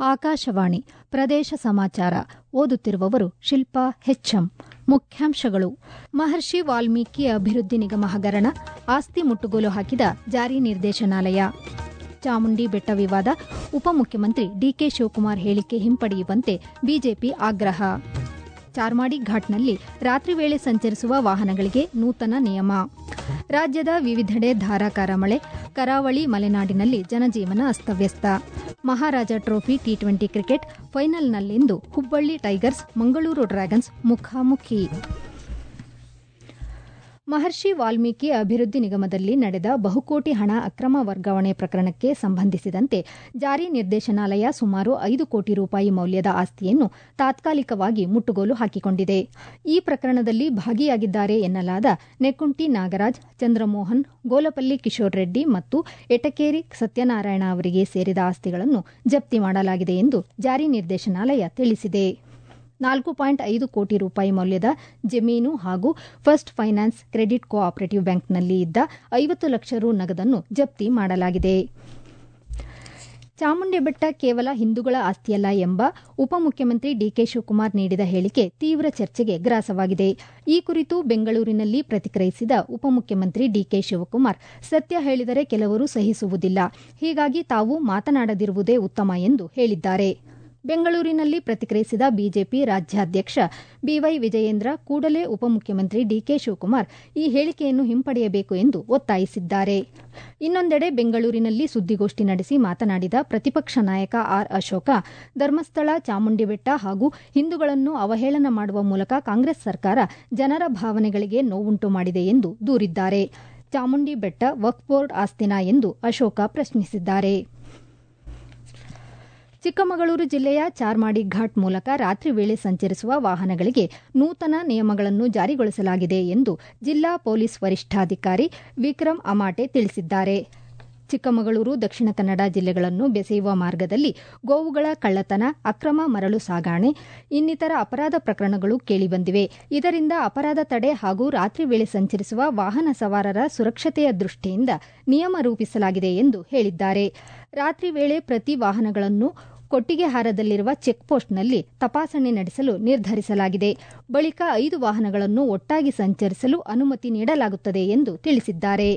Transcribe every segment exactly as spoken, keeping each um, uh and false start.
ಆಕಾಶವಾಣಿ ಪ್ರದೇಶ ಸಮಾಚಾರ ಓದುತ್ತಿರುವವರು ಶಿಲ್ಪಾ ಹೆಚ್ಎಂ. ಮುಖ್ಯಾಂಶಗಳು. ಮಹರ್ಷಿ ವಾಲ್ಮೀಕಿ ಅಭಿವೃದ್ಧಿ ನಿಗಮ ಹಗರಣ, ಆಸ್ತಿ ಮುಟ್ಟುಗೋಲು ಹಾಕಿದ ಜಾರಿ ನಿರ್ದೇಶನಾಲಯ. ಚಾಮುಂಡಿ ಬೆಟ್ಟ ವಿವಾದ, ಉಪಮುಖ್ಯಮಂತ್ರಿ ಡಿಕೆ ಶಿವಕುಮಾರ್ ಹೇಳಿಕೆ ಹಿಂಪಡೆಯುವಂತೆ ಬಿಜೆಪಿ ಆಗ್ರಹ. ಚಾರ್ಮಾಡಿ ಘಾಟ್ನಲ್ಲಿ ರಾತ್ರಿ ವೇಳೆ ಸಂಚರಿಸುವ ವಾಹನಗಳಿಗೆ ನೂತನ ನಿಯಮ. ರಾಜ್ಯದ ವಿವಿಧೆಡೆ ಧಾರಾಕಾರ ಮಳೆ, ಕರಾವಳಿ ಮಲೆನಾಡಿನಲ್ಲಿ ಜನಜೀವನ ಅಸ್ತವ್ಯಸ್ತ. Maharaja trophy T twenty cricket ಫೈನಲ್ನಲ್ಲಿಂದು ಹುಬ್ಬಳ್ಳಿ ಟೈಗರ್ಸ್ ಮಂಗಳೂರು ಡ್ರ್ಯಾಗನ್ಸ್ ಮುಖಾಮುಖಿ. ಮಹರ್ಷಿ ವಾಲ್ಮೀಕಿ ಅಭಿವೃದ್ಧಿ ನಿಗಮದಲ್ಲಿ ನಡೆದ ಬಹುಕೋಟಿ ಹಣ ಅಕ್ರಮ ವರ್ಗಾವಣೆ ಪ್ರಕರಣಕ್ಕೆ ಸಂಬಂಧಿಸಿದಂತೆ ಜಾರಿ ನಿರ್ದೇಶನಾಲಯ ಸುಮಾರು ಐದು ಕೋಟಿ ರೂಪಾಯಿ ಮೌಲ್ಯದ ಆಸ್ತಿಯನ್ನು ತಾತ್ಕಾಲಿಕವಾಗಿ ಮುಟ್ಟುಗೋಲು ಹಾಕಿಕೊಂಡಿದೆ. ಈ ಪ್ರಕರಣದಲ್ಲಿ ಭಾಗಿಯಾಗಿದ್ದಾರೆ ಎನ್ನಲಾದ ನೆಕ್ಕುಂಟಿ ನಾಗರಾಜ್, ಚಂದ್ರಮೋಹನ್, ಗೋಲಪಲ್ಲಿ ಕಿಶೋರ್ ರೆಡ್ಡಿ ಮತ್ತು ಎಟಕೇರಿ ಸತ್ಯನಾರಾಯಣ ಅವರಿಗೆ ಸೇರಿದ ಆಸ್ತಿಗಳನ್ನು ಜಪ್ತಿ ಮಾಡಲಾಗಿದೆ ಎಂದು ಜಾರಿ ನಿರ್ದೇಶನಾಲಯ ತಿಳಿಸಿದೆ. ನಾಲ್ಕು ಪಾಯಿಂಟ್ ಐದು ಕೋಟಿ ರೂಪಾಯಿ ಮೌಲ್ಯದ ಜಮೀನು ಹಾಗೂ first finance credit co operative ಬ್ಯಾಂಕ್ನಲ್ಲಿ ಇದ್ದ ಐವತ್ತು ಲಕ್ಷ ರು ನಗದನ್ನು ಜಪ್ತಿ ಮಾಡಲಾಗಿದೆ. ಚಾಮುಂಡಿ ಬೆಟ್ಟ ಕೇವಲ ಹಿಂದೂಗಳ ಆಸ್ತಿಯಲ್ಲ ಎಂಬ ಉಪಮುಖ್ಯಮಂತ್ರಿ ಡಿಕೆ ಶಿವಕುಮಾರ್ ನೀಡಿದ ಹೇಳಿಕೆ ತೀವ್ರ ಚರ್ಚೆಗೆ ಗ್ರಾಸವಾಗಿದೆ. ಈ ಕುರಿತು ಬೆಂಗಳೂರಿನಲ್ಲಿ ಪ್ರತಿಕ್ರಿಯಿಸಿದ ಉಪಮುಖ್ಯಮಂತ್ರಿ ಡಿಕೆ ಶಿವಕುಮಾರ್, ಸತ್ಯ ಹೇಳಿದರೆ ಕೆಲವರು ಸಹಿಸುವುದಿಲ್ಲ, ಹೀಗಾಗಿ ತಾವು ಮಾತನಾಡದಿರುವುದೇ ಉತ್ತಮ ಎಂದು ಹೇಳಿದ್ದಾರೆ. ಬೆಂಗಳೂರಿನಲ್ಲಿ ಪ್ರತಿಕ್ರಿಯಿಸಿದ ಬಿಜೆಪಿ ರಾಜ್ಯಾಧ್ಯಕ್ಷ ಬಿವೈ ವಿಜಯೇಂದ್ರ, ಕೂಡಲೇ ಉಪಮುಖ್ಯಮಂತ್ರಿ ಡಿಕೆ ಶಿವಕುಮಾರ್ ಈ ಹೇಳಿಕೆಯನ್ನು ಹಿಂಪಡೆಯಬೇಕು ಎಂದು ಒತ್ತಾಯಿಸಿದ್ದಾರೆ. ಇನ್ನೊಂದೆಡೆ ಬೆಂಗಳೂರಿನಲ್ಲಿ ಸುದ್ದಿಗೋಷ್ಠಿ ನಡೆಸಿ ಮಾತನಾಡಿದ ಪ್ರತಿಪಕ್ಷ ನಾಯಕ ಆರ್ ಅಶೋಕ, ಧರ್ಮಸ್ಥಳ, ಚಾಮುಂಡಿ ಬೆಟ್ಟ ಹಾಗೂ ಹಿಂದೂಗಳನ್ನು ಅವಹೇಳನ ಮಾಡುವ ಮೂಲಕ ಕಾಂಗ್ರೆಸ್ ಸರ್ಕಾರ ಜನರ ಭಾವನೆಗಳಿಗೆ ನೋವುಂಟು ಮಾಡಿದೆ ಎಂದು ದೂರಿದ್ದಾರೆ. ಚಾಮುಂಡಿ ಬೆಟ್ಟ ವಕ್ಫ್ ಬೋರ್ಡ್ ಆಸ್ತಿನಾ ಎಂದು ಅಶೋಕ ಪ್ರಶ್ನಿಸಿದ್ದಾರೆ. ಚಿಕ್ಕಮಗಳೂರು ಜಿಲ್ಲೆಯ ಚಾರ್ಮಾಡಿ ಘಾಟ್ ಮೂಲಕ ರಾತ್ರಿ ವೇಳೆ ಸಂಚರಿಸುವ ವಾಹನಗಳಿಗೆ ನೂತನ ನಿಯಮಗಳನ್ನು ಜಾರಿಗೊಳಿಸಲಾಗಿದೆ ಎಂದು ಜಿಲ್ಲಾ ಪೊಲೀಸ್ ವರಿಷ್ಠಾಧಿಕಾರಿ ವಿಕ್ರಮ್ ಅಮಾಟೆ ತಿಳಿಸಿದ್ದಾರೆ. ಚಿಕ್ಕಮಗಳೂರು, ದಕ್ಷಿಣ ಕನ್ನಡ ಜಿಲ್ಲೆಗಳನ್ನು ಬೆಸೆಯುವ ಮಾರ್ಗದಲ್ಲಿ ಗೋವುಗಳ ಕಳ್ಳತನ, ಅಕ್ರಮ ಮರಳು ಸಾಗಾಣೆ ಇನ್ನಿತರ ಅಪರಾಧ ಪ್ರಕರಣಗಳು ಕೇಳಿಬಂದಿವೆ. ಇದರಿಂದ ಅಪರಾಧ ತಡೆ ಹಾಗೂ ರಾತ್ರಿ ವೇಳೆ ಸಂಚರಿಸುವ ವಾಹನ ಸವಾರರ ಸುರಕ್ಷತೆಯ ದೃಷ್ಟಿಯಿಂದ ನಿಯಮ ರೂಪಿಸಲಾಗಿದೆ ಎಂದು ಹೇಳಿದ್ದಾರೆ. ರಾತ್ರಿ ವೇಳೆ ಪ್ರತಿ ವಾಹನಗಳನ್ನು ಕೊಟ್ಟಿಗೆಹಾರದಲ್ಲಿರುವ ಚೆಕ್ಪೋಸ್ಟ್ನಲ್ಲಿ ತಪಾಸಣೆ ನಡೆಸಲು ನಿರ್ಧರಿಸಲಾಗಿದೆ. ಬಳಿಕ ಐದು ವಾಹನಗಳನ್ನು ಒಟ್ಟಾಗಿ ಸಂಚರಿಸಲು ಅನುಮತಿ ನೀಡಲಾಗುತ್ತದೆ ಎಂದು ತಿಳಿಸಿದ್ದಾರೆ.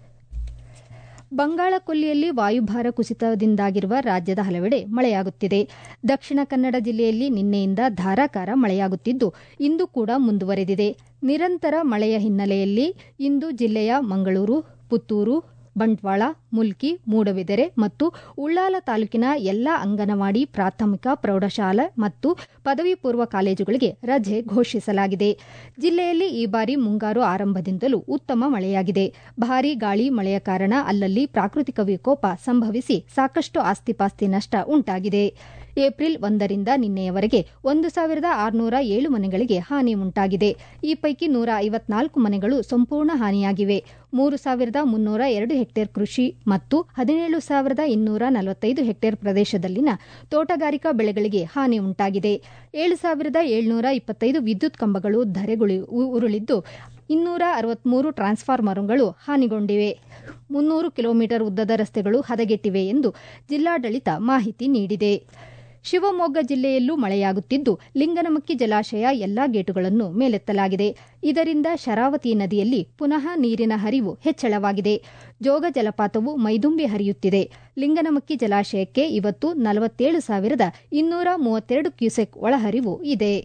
ಬಂಗಾಳ ಕೊಲ್ಲಿಯಲ್ಲಿ ವಾಯುಭಾರ ಕುಸಿತದಿಂದಾಗಿರುವ ರಾಜ್ಯದ ಹಲವೆಡೆ ಮಳೆಯಾಗುತ್ತಿದೆ. ದಕ್ಷಿಣ ಕನ್ನಡ ಜಿಲ್ಲೆಯಲ್ಲಿ ನಿನ್ನೆಯಿಂದ ಧಾರಾಕಾರ ಮಳೆಯಾಗುತ್ತಿದ್ದು, ಇಂದು ಕೂಡ ಮುಂದುವರೆದಿದೆ. ನಿರಂತರ ಮಳೆಯ ಹಿನ್ನೆಲೆಯಲ್ಲಿ ಇಂದು ಜಿಲ್ಲೆಯ ಮಂಗಳೂರು, ಪುತ್ತೂರು, ಬಂಟ್ವಾಳ, ಮುಲ್ಕಿ, ಮೂಡಬಿದರೆ ಮತ್ತು ಉಳ್ಳಾಲ ತಾಲೂಕಿನ ಎಲ್ಲಾ ಅಂಗನವಾಡಿ, ಪ್ರಾಥಮಿಕ, ಪ್ರೌಢಶಾಲೆ ಮತ್ತು ಪದವಿ ಪೂರ್ವ ಕಾಲೇಜುಗಳಿಗೆ ರಜೆ ಘೋಷಿಸಲಾಗಿದೆ. ಜಿಲ್ಲೆಯಲ್ಲಿ ಈ ಬಾರಿ ಮುಂಗಾರು ಆರಂಭದಿಂದಲೂ ಉತ್ತಮ ಮಳೆಯಾಗಿದೆ. ಭಾರೀ ಗಾಳಿ ಮಳೆಯ ಕಾರಣ ಅಲ್ಲಲ್ಲಿ ಪ್ರಾಕೃತಿಕ ವಿಕೋಪ ಸಂಭವಿಸಿ ಸಾಕಷ್ಟು ಆಸ್ತಿಪಾಸ್ತಿ ನಷ್ಟ ಉಂಟಾಗಿದೆ. ಏಪ್ರಿಲ್ ಒಂದರಿಂದ ನಿನ್ನೆಯವರೆಗೆ ಒಂದು ಸಾವಿರದ ಆರುನೂರ ಏಳು ಮನೆಗಳಿಗೆ ಹಾನಿ ಉಂಟಾಗಿದೆ. ಈ ಪೈಕಿ ನೂರ ಐವತ್ನಾಲ್ಕು ಮನೆಗಳು ಸಂಪೂರ್ಣ ಹಾನಿಯಾಗಿವೆ. ಮೂರು ಸಾವಿರದ ಮುನ್ನೂರ ಎರಡು ಹೆಕ್ಟೇರ್ ಕೃಷಿ ಮತ್ತು ಹದಿನೇಳು ಸಾವಿರದ ಇನ್ನೂರ ನಲವತ್ತೈದು ಹೆಕ್ಟೇರ್ ಪ್ರದೇಶದಲ್ಲಿನ ತೋಟಗಾರಿಕಾ ಬೆಳೆಗಳಿಗೆ ಹಾನಿ ಉಂಟಾಗಿದೆ. ಏಳು ಸಾವಿರದ ಏಳ್ನೂರ ಇಪ್ಪತ್ತೈದು ವಿದ್ಯುತ್ ಕಂಬಗಳು ಧರೆಗುಳಿ ಉರುಳಿದ್ದು, ಇನ್ನೂರ ಅರವತ್ಮೂರು ಟ್ರಾನ್ಸ್ಫಾರ್ಮರ್ಗಳು ಹಾನಿಗೊಂಡಿವೆ. ಮುನ್ನೂರು ಕಿಲೋಮೀಟರ್ ಉದ್ದದ ರಸ್ತೆಗಳು ಹದಗೆಟ್ಟಿವೆ ಎಂದು ಜಿಲ್ಲಾಡಳಿತ ಮಾಹಿತಿ ನೀಡಿದೆ. ಶಿವಮೊಗ್ಗ ಜಿಲ್ಲೆಯಲ್ಲೂ ಮಳೆಯಾಗುತ್ತಿದ್ದು, ಲಿಂಗನಮಕ್ಕಿ ಜಲಾಶಯ ಎಲ್ಲಾ ಗೇಟುಗಳನ್ನು ಮೇಲೆತ್ತಲಾಗಿದೆ. ಇದರಿಂದ ಶರಾವತಿ ನದಿಯಲ್ಲಿ ಪುನಃ ನೀರಿನ ಹರಿವು ಹೆಚ್ಚಳವಾಗಿದೆ. ಜೋಗ ಜಲಪಾತವು ಮೈದುಂಬಿ ಹರಿಯುತ್ತಿದೆ. ಲಿಂಗನಮಕ್ಕಿ ಜಲಾಶಯಕ್ಕೆ ಇವತ್ತು ನಲವತ್ತೇಳು ಸಾವಿರದ ಇನ್ನೂರ ಮೂವತ್ತೆರಡು ಕ್ಯೂಸೆಕ್ ಒಳಹರಿವು ಇದೆ.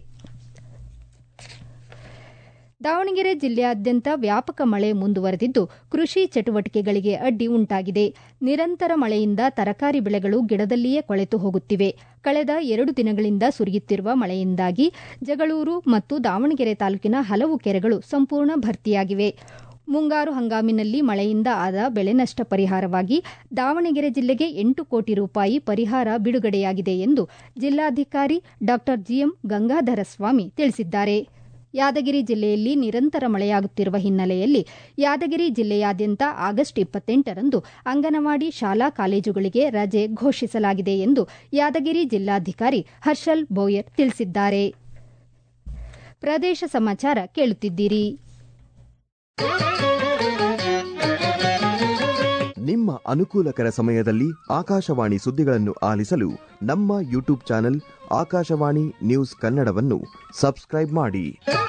ದಾವಣಗೆರೆ ಜಿಲ್ಲೆಯಾದ್ಯಂತ ವ್ಯಾಪಕ ಮಳೆ ಮುಂದುವರೆದಿದ್ದು, ಕೃಷಿ ಚಟುವಟಿಕೆಗಳಿಗೆ ಅಡ್ಡಿ ಉಂಟಾಗಿದೆ. ನಿರಂತರ ಮಳೆಯಿಂದ ತರಕಾರಿ ಬೆಳೆಗಳು ಗಿಡದಲ್ಲಿಯೇ ಕೊಳೆತು ಹೋಗುತ್ತಿವೆ. ಕಳೆದ ಎರಡು ದಿನಗಳಿಂದ ಸುರಿಯುತ್ತಿರುವ ಮಳೆಯಿಂದಾಗಿ ಜಗಳೂರು ಮತ್ತು ದಾವಣಗೆರೆ ತಾಲೂಕಿನ ಹಲವು ಕೆರೆಗಳು ಸಂಪೂರ್ಣ ಭರ್ತಿಯಾಗಿವೆ. ಮುಂಗಾರು ಹಂಗಾಮಿನಲ್ಲಿ ಮಳೆಯಿಂದ ಆದ ಬೆಳೆ ನಷ್ಟ ಪರಿಹಾರವಾಗಿ ದಾವಣಗೆರೆ ಜಿಲ್ಲೆಗೆ ಎಂಟು ಕೋಟಿ ರೂಪಾಯಿ ಪರಿಹಾರ ಬಿಡುಗಡೆಯಾಗಿದೆ ಎಂದು ಜಿಲ್ಲಾಧಿಕಾರಿ ಡಾ ಜಿಎಂ ಗಂಗಾಧರ ಸ್ವಾಮಿ ತಿಳಿಸಿದ್ದಾರೆ. ಯಾದಗಿರಿ ಜಿಲ್ಲೆಯಲ್ಲಿ ನಿರಂತರ ಮಳೆಯಾಗುತ್ತಿರುವ ಹಿನ್ನೆಲೆಯಲ್ಲಿ ಯಾದಗಿರಿ ಜಿಲ್ಲೆಯಾದ್ಯಂತ ಆಗಸ್ಟ್ ಇಪ್ಪತ್ತೆಂಟರಂದು ಅಂಗನವಾಡಿ, ಶಾಲಾ ಕಾಲೇಜುಗಳಿಗೆ ರಜೆ ಘೋಷಿಸಲಾಗಿದೆ ಎಂದು ಯಾದಗಿರಿ ಜಿಲ್ಲಾಧಿಕಾರಿ ಹರ್ಷಲ್ ಬೋಯರ್ ತಿಳಿಸಿದ್ದಾರೆ. ಪ್ರದೇಶ ಸಮಾಚಾರ ಕೇಳುತ್ತಿದ್ದೀರಿ. ನಿಮ್ಮ ಅನುಕೂಲಕರ ಸಮಯದಲ್ಲಿ ಆಕಾಶವಾಣಿ ಸುದ್ದಿಗಳನ್ನು ಆಲಿಸಲು ನಮ್ಮ ಯೂಟ್ಯೂಬ್ ಚಾನೆಲ್ ಆಕಾಶವಾಣಿ ನ್ಯೂಸ್ ಕನ್ನಡವನ್ನು ಸಬ್ಸ್ಕ್ರೈಬ್ ಮಾಡಿ.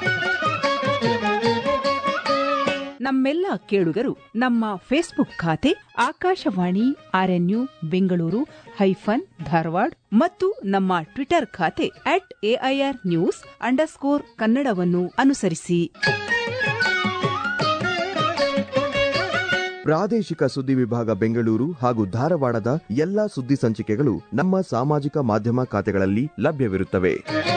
ನಮ್ಮೆಲ್ಲ ಕೇಳುಗರು ನಮ್ಮ ಫೇಸ್ಬುಕ್ ಖಾತೆ ಆಕಾಶವಾಣಿ ಆರ್ಎನ್ಯು ಬೆಂಗಳೂರು ಹೈಫನ್ ಧಾರವಾಡ ಮತ್ತು ನಮ್ಮ ಟ್ವಿಟರ್ ಖಾತೆ ಅಟ್ ಎಐಆರ್ ನ್ಯೂಸ್ ಅಂಡರ್ಸ್ಕೋರ್ ಕನ್ನಡವನ್ನು ಅನುಸರಿಸಿ. ಪ್ರಾದೇಶಿಕ ಸುದ್ದಿ ವಿಭಾಗ ಬೆಂಗಳೂರು ಹಾಗೂ ಧಾರವಾಡದ ಎಲ್ಲಾ ಸುದ್ದಿ ಸಂಚಿಕೆಗಳು ನಮ್ಮ ಸಾಮಾಜಿಕ ಮಾಧ್ಯಮ ಖಾತೆಗಳಲ್ಲಿ ಲಭ್ಯವಿರುತ್ತವೆ.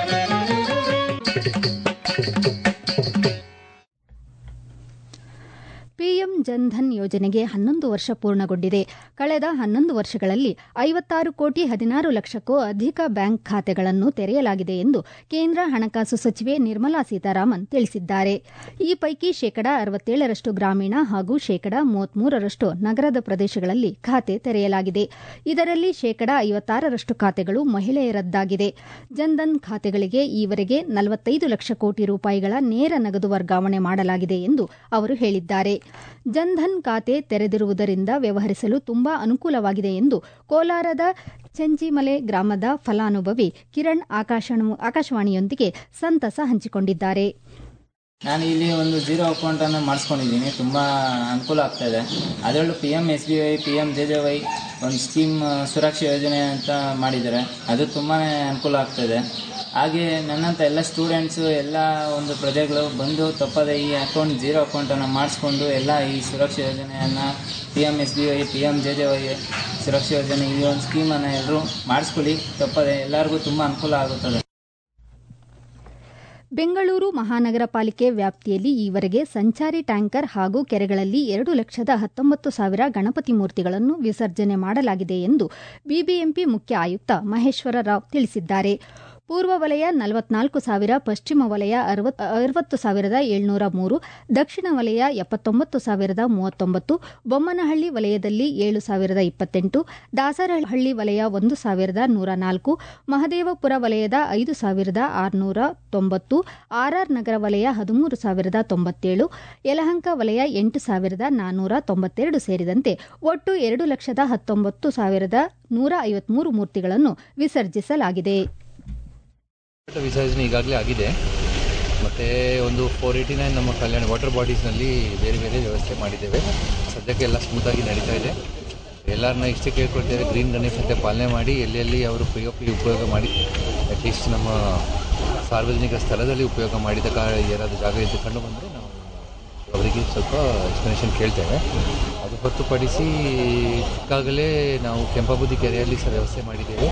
ಪಿಎಂ ಜನ್ಧನ್ ಯೋಜನೆಗೆ ಹನ್ನೊಂದು ವರ್ಷ ಪೂರ್ಣಗೊಂಡಿದೆ. ಕಳೆದ ಹನ್ನೊಂದು ವರ್ಷಗಳಲ್ಲಿ ಐವತ್ತಾರು ಕೋಟಿ ಹದಿನಾರು ಲಕ್ಷಕ್ಕೂ ಅಧಿಕ ಬ್ಯಾಂಕ್ ಖಾತೆಗಳನ್ನು ತೆರೆಯಲಾಗಿದೆ ಎಂದು ಕೇಂದ್ರ ಹಣಕಾಸು ಸಚಿವೆ ನಿರ್ಮಲಾ ಸೀತಾರಾಮನ್ ತಿಳಿಸಿದ್ದಾರೆ. ಈ ಪೈಕಿ ಶೇಕಡಾ ಅರವತ್ತೇಳರಷ್ಟು ಗ್ರಾಮೀಣ ಹಾಗೂ ಶೇಕಡಾ ಮೂವತ್ಮೂರರಷ್ಟು ನಗರದ ಪ್ರದೇಶಗಳಲ್ಲಿ ಖಾತೆ ತೆರೆಯಲಾಗಿದೆ. ಇದರಲ್ಲಿ ಶೇಕಡಾ ಐವತ್ತಾರರಷ್ಟು ಖಾತೆಗಳು ಮಹಿಳೆಯರದ್ದಾಗಿದೆ. ಜನ್ಧನ್ ಖಾತೆಗಳಿಗೆ ಈವರೆಗೆ ನಲವತ್ತೈದು ಲಕ್ಷ ಕೋಟಿ ರೂಪಾಯಿಗಳ ನೇರ ನಗದು ವರ್ಗಾವಣೆ ಮಾಡಲಾಗಿದೆ ಎಂದು ಅವರು ಹೇಳಿದ್ದಾರೆ. ಜನ್ಧನ್ ಖಾತೆ ತೆರೆದಿರುವುದರಿಂದ ವ್ಯವಹರಿಸಲು ತುಂಬಾ ಅನುಕೂಲವಾಗಿದೆ ಎಂದು ಕೋಲಾರದ ಚೆಂಚಿಮಲೆ ಗ್ರಾಮದ ಫಲಾನುಭವಿ ಕಿರಣ್ ಆಕಾಶವಾಣಿಯೊಂದಿಗೆ ಸಂತಸ ಹಂಚಿಕೊಂಡಿದ್ದಾರೆ. ನಾನು ಇಲ್ಲಿ ಒಂದು ಜೀರೋ ಅಕೌಂಟ್ ಅನ್ನು ಮಾಡಿಸ್ಕೊಂಡಿದ್ದೀನಿ. ತುಂಬ ಅನುಕೂಲ ಆಗ್ತಾ ಇದೆ. ಅದರಲ್ಲೂ P M S B Y P M J J Y ಒಂದು ಸ್ಕೀಮ್ ಸುರಕ್ಷಾ ಯೋಜನೆ ಅಂತ ಮಾಡಿದ್ದಾರೆ. ಅದು ತುಂಬಾ ಅನುಕೂಲ ಆಗ್ತಾಯಿದೆ. ಹಾಗೆ ನನ್ನಂಥ ಎಲ್ಲ ಸ್ಟೂಡೆಂಟ್ಸು ಎಲ್ಲ ಒಂದು ಪ್ರಜೆಗಳು ಬಂದು ತಪ್ಪದೆ ಈ ಅಕೌಂಟ್ ಜೀರೋ ಅಕೌಂಟನ್ನು ಮಾಡಿಸ್ಕೊಂಡು ಎಲ್ಲ ಈ ಸುರಕ್ಷಾ ಯೋಜನೆಯನ್ನು P M S B Y P M J J Y Suraksha ಯೋಜನೆ ಈ ಒಂದು ಸ್ಕೀಮನ್ನು ಎಲ್ಲರೂ ಮಾಡಿಸ್ಕೊಳ್ಳಿ. ತಪ್ಪದೆ ಎಲ್ಲರಿಗೂ ತುಂಬ ಅನುಕೂಲ ಆಗುತ್ತದೆ. ಬೆಂಗಳೂರು ಮಹಾನಗರ ಪಾಲಿಕೆ ವ್ಯಾಪ್ತಿಯಲ್ಲಿ ಈವರೆಗೆ ಸಂಚಾರಿ ಟ್ಯಾಂಕರ್ ಹಾಗೂ ಕೆರೆಗಳಲ್ಲಿ ಎರಡು ಲಕ್ಷದ ಹತ್ತೊಂಬತ್ತು ಸಾವಿರ ಗಣಪತಿ ಮೂರ್ತಿಗಳನ್ನು ವಿಸರ್ಜನೆ ಮಾಡಲಾಗಿದೆ ಎಂದು ಬಿಬಿಎಂಪಿ ಮುಖ್ಯ ಆಯುಕ್ತ ಮಹೇಶ್ವರ ರಾವ್ ತಿಳಿಸಿದ್ದಾರೆ. ಪೂರ್ವ ವಲಯ ನಲವತ್ನಾಲ್ಕು ಸಾವಿರ, ಪಶ್ಚಿಮ ವಲಯ ಅರವತ್ತು ಸಾವಿರದ ಏಳ್ನೂರ ಮೂರು, ದಕ್ಷಿಣ ವಲಯ ಎಪ್ಪತ್ತೊಂಬತ್ತು ಸಾವಿರದ ಮೂವತ್ತೊಂಬತ್ತು, ಬೊಮ್ಮನಹಳ್ಳಿ ವಲಯದಲ್ಲಿ ಏಳು ಸಾವಿರದ ಇಪ್ಪತ್ತೆಂಟು, ದಾಸರಹಳ್ಳಿ ವಲಯ ಒಂದು ಸಾವಿರದ ನೂರ ನಾಲ್ಕು, ಮಹದೇವಪುರ ವಲಯದ ಐದು ಸಾವಿರದ ಆರುನೂರ ತೊಂಬತ್ತು, ಆರ್ಆರ್ ನಗರ ವಲಯ ಹದಿಮೂರು ಸಾವಿರದ ತೊಂಬತ್ತೇಳು, ಯಲಹಂಕ ವಲಯ ಎಂಟು ಸಾವಿರದ ನಾನ್ನೂರ ತೊಂಬತ್ತೆರಡು ಸೇರಿದಂತೆ ಒಟ್ಟು ಎರಡು ಲಕ್ಷದ ಹತ್ತೊಂಬತ್ತು ಸಾವಿರದ ನೂರ ಐವತ್ಮೂರು ಮೂರ್ತಿಗಳನ್ನು ವಿಸರ್ಜಿಸಲಾಗಿದೆ. ವಿಸರ್ಜನೆ ಈಗಾಗಲೇ ಆಗಿದೆ. ಮತ್ತು ಒಂದು ಫೋರ್ ಏಯ್ಟಿ ನೈನ್ ನಮ್ಮ ಕಲ್ಯಾಣ ವಾಟರ್ ಬಾಡೀಸ್ನಲ್ಲಿ ಬೇರೆ ಬೇರೆ ವ್ಯವಸ್ಥೆ ಮಾಡಿದ್ದೇವೆ. ಸದ್ಯಕ್ಕೆ ಎಲ್ಲ ಸ್ಮೂತಾಗಿ ನಡೀತಾ ಇದೆ. ಎಲ್ಲರನ್ನ ಇಷ್ಟೇ ಕೇಳ್ಕೊಳ್ತೇವೆ, ಗ್ರೀನ್ ಗಣೇಶ್ ಅಂತ ಪಾಲನೆ ಮಾಡಿ ಎಲ್ಲೆಲ್ಲಿ ಅವರು ಪಿ ಒ ಪಿ ಉಪಯೋಗ ಮಾಡಿ ಅಟ್ಲೀಸ್ಟ್ ನಮ್ಮ ಸಾರ್ವಜನಿಕ ಸ್ಥಳದಲ್ಲಿ ಉಪಯೋಗ ಮಾಡಿದ ಕಾ ಏನಾದರೂ ಜಾಗ ಇದ್ದು ಕಂಡು ಬಂದರೆ ನಾವು ಅವರಿಗೆ ಸ್ವಲ್ಪ ಎಕ್ಸ್ಪ್ಲನೇಷನ್ ಕೇಳ್ತೇವೆ. ಅದು ಹೊರತುಪಡಿಸಿ ಈಗಾಗಲೇ ನಾವು ಕೆಂಪಬುದ್ದಿ ಕೆರೆಯಲ್ಲಿ ಸಹ ವ್ಯವಸ್ಥೆ ಮಾಡಿದ್ದೇವೆ.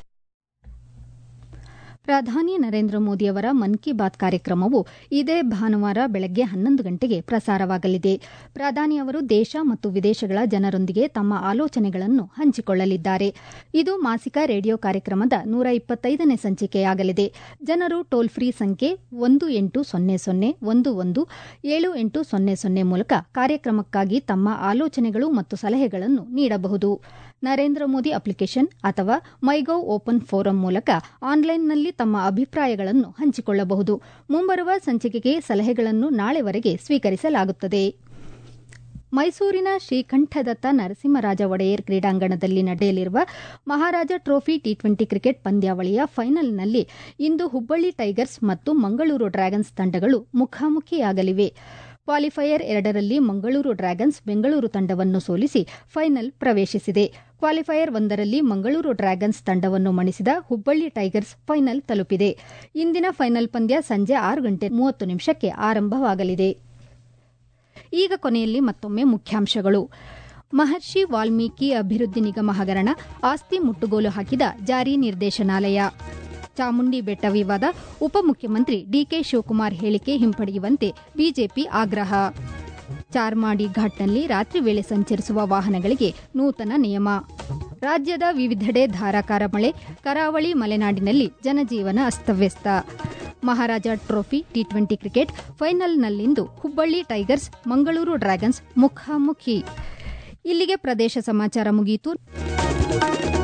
ಪ್ರಧಾನಿ ನರೇಂದ್ರ ಮೋದಿಯವರ ಮನ್ ಕಿ ಬಾತ್ ಕಾರ್ಯಕ್ರಮವು ಇದೇ ಭಾನುವಾರ ಬೆಳಗ್ಗೆ ಹನ್ನೊಂದು ಗಂಟೆಗೆ ಪ್ರಸಾರವಾಗಲಿದೆ. ಪ್ರಧಾನಿ ಅವರು ದೇಶ ಮತ್ತು ವಿದೇಶಗಳ ಜನರೊಂದಿಗೆ ತಮ್ಮ ಆಲೋಚನೆಗಳನ್ನು ಹಂಚಿಕೊಳ್ಳಲಿದ್ದಾರೆ. ಇದು ಮಾಸಿಕ ರೇಡಿಯೋ ಕಾರ್ಯಕ್ರಮದ ನೂರ ಇಪ್ಪತ್ತೈದನೇ ಸಂಚಿಕೆಯಾಗಲಿದೆ. ಜನರು ಟೋಲ್ ಫ್ರೀ ಸಂಖ್ಯೆ ಒಂದು ಎಂಟು ಸೊನ್ನೆ ಸೊನ್ನೆ ಒಂದು ಒಂದು ಏಳು ಎಂಟು ಸೊನ್ನೆ ಸೊನ್ನೆ ಮೂಲಕ ಕಾರ್ಯಕ್ರಮಕ್ಕಾಗಿ ತಮ್ಮ ಆಲೋಚನೆಗಳು ಮತ್ತು ಸಲಹೆಗಳನ್ನು ನೀಡಬಹುದು. ನರೇಂದ್ರ ಮೋದಿ ಅಪ್ಲಿಕೇಶನ್ ಅಥವಾ ಮೈಗೌ ಓಪನ್ ಫೋರಂ ಮೂಲಕ ಆನ್ಲೈನ್ನಲ್ಲಿ ತಮ್ಮ ಅಭಿಪ್ರಾಯಗಳನ್ನು ಹಂಚಿಕೊಳ್ಳಬಹುದು. ಮುಂಬರುವ ಸಂಚಿಕೆಗೆ ಸಲಹೆಗಳನ್ನು ನಾಳೆವರೆಗೆ ಸ್ವೀಕರಿಸಲಾಗುತ್ತದೆ. ಮೈಸೂರಿನ ಶ್ರೀಕಂಠದತ್ತ ನರಸಿಂಹರಾಜ ಒಡೆಯರ್ ಕ್ರೀಡಾಂಗಣದಲ್ಲಿ ನಡೆಯಲಿರುವ Maharaja trophy T twenty cricket ಪಂದ್ಯಾವಳಿಯ ಫೈನಲ್ನಲ್ಲಿ ಇಂದು ಹುಬ್ಬಳ್ಳಿ ಟೈಗರ್ಸ್ ಮತ್ತು ಮಂಗಳೂರು ಡ್ರ್ಯಾಗನ್ಸ್ ತಂಡಗಳು ಮುಖಾಮುಖಿಯಾಗಲಿವೆ. ಕ್ವಾಲಿಫೈಯರ್ ಎರಡರಲ್ಲಿ ಮಂಗಳೂರು ಡ್ರ್ಯಾಗನ್ಸ್ ಬೆಂಗಳೂರು ತಂಡವನ್ನು ಸೋಲಿಸಿ ಫೈನಲ್ ಪ್ರವೇಶಿಸಿದೆ. ಕ್ವಾಲಿಫೈಯರ್ ಒಂದರಲ್ಲಿ ಮಂಗಳೂರು ಡ್ರ್ಯಾಗನ್ಸ್ ತಂಡವನ್ನು ಮಣಿಸಿದ ಹುಬ್ಬಳ್ಳಿ ಟೈಗರ್ಸ್ ಫೈನಲ್ ತಲುಪಿದೆ. ಇಂದಿನ ಫೈನಲ್ ಪಂದ್ಯ ಸಂಜೆ ಆರು ಗಂಟೆ ಮೂವತ್ತು ನಿಮಿಷಕ್ಕೆ ಆರಂಭವಾಗಲಿದೆ. ಈಗ ಕೊನೆಯಲ್ಲಿ ಮತ್ತೊಮ್ಮೆ ಮುಖ್ಯಾಂಶಗಳು. ಮಹರ್ಷಿ ವಾಲ್ಮೀಕಿ ಅಭಿವೃದ್ಧಿ ನಿಗಮ ಹಗರಣ, ಆಸ್ತಿ ಮುಟ್ಟುಗೋಲು ಹಾಕಿದ ಜಾರಿ ನಿರ್ದೇಶನಾಲಯ. ಚಾಮುಂಡಿ ಬೆಟ್ಟ ವಿವಾದ, ಉಪಮುಖ್ಯಮಂತ್ರಿ ಡಿಕೆ ಶಿವಕುಮಾರ್ ಹೇಳಿಕೆ ಹಿಂಪಡೆಯುವಂತೆ ಬಿಜೆಪಿ ಆಗ್ರಹ. ಚಾರ್ಮಾಡಿ ಘಾಟ್ನಲ್ಲಿ ರಾತ್ರಿ ವೇಳೆ ಸಂಚರಿಸುವ ವಾಹನಗಳಿಗೆ ನೂತನ ನಿಯಮ. ರಾಜ್ಯದ ವಿವಿಧೆಡೆ ಧಾರಾಕಾರ ಮಳೆ, ಕರಾವಳಿ ಮಲೆನಾಡಿನಲ್ಲಿ ಜನಜೀವನ ಅಸ್ತವ್ಯಸ್ತ. Maharaja trophy T twenty cricket ಫೈನಲ್ನಲ್ಲಿಂದು ಹುಬ್ಬಳ್ಳಿ ಟೈಗರ್ಸ್ ಮಂಗಳೂರು ಡ್ರ್ಯಾಗನ್ಸ್ ಮುಖಾಮುಖಿ. ಇಲ್ಲಿಗೆ ಪ್ರದೇಶ ಸಮಾಚಾರ ಮುಗಿಯಿತು.